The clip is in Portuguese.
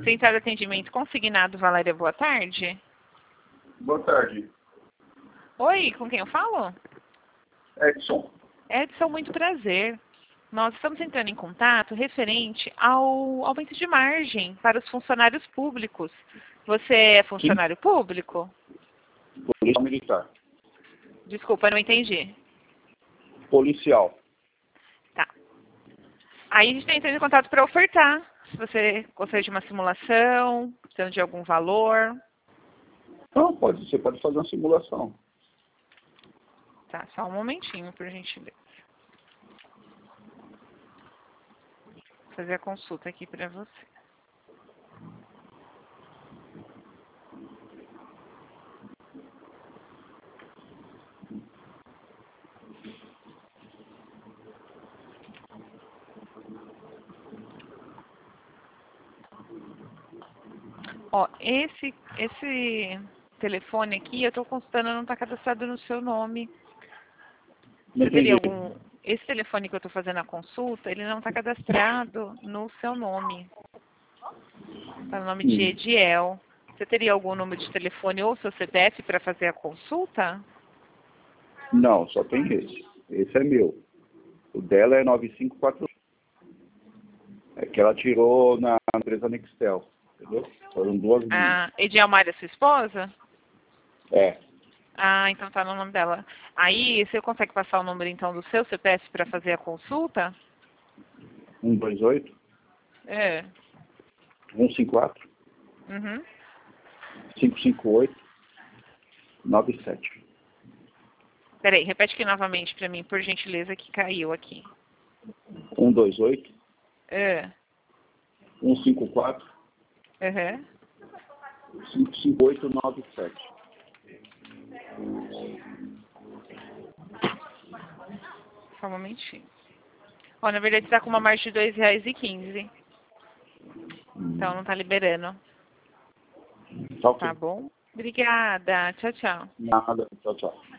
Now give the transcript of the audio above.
Central de Atendimento Consignado, Valéria, boa tarde. Boa tarde. Oi, com quem eu falo? Edson. Edson, muito prazer. Nós estamos entrando em contato referente ao aumento de margem para os funcionários públicos. Você é funcionário público? Policial militar. Desculpa, não entendi. Policial. Tá. Aí a gente está entrando em contato para ofertar. Se você gostaria de uma simulação, precisando de algum valor. Não, você pode fazer uma simulação. Tá, só um momentinho, por gentileza. Vou fazer a consulta aqui para você. Ó, esse telefone aqui, eu estou consultando, não está cadastrado no seu nome. Você teria algum... Esse telefone que eu estou fazendo a consulta, ele não está cadastrado no seu nome. Está no nome de Ediel. Você teria algum número de telefone ou seu CPF para fazer a consulta? Não, só tem esse. Esse é meu. O dela é 9540. É que ela tirou na empresa Nextel. Entendeu? Foram duas linhas. Ah, Ediel Maria, sua esposa? É. Ah, então tá no nome dela. Aí, você consegue passar o número, então, do seu CPF para fazer a consulta? 128 É. 154 Uhum. 558 97. Peraí, repete aqui novamente para mim, por gentileza, que caiu aqui. 128 É. 154 Uhum. 558 97. Só um momentinho. Ó, na verdade, está com uma margem de R$2,15. Então, não tá liberando. Tá ok. Tá bom? Obrigada. Tchau, tchau. Nada. Tchau, tchau.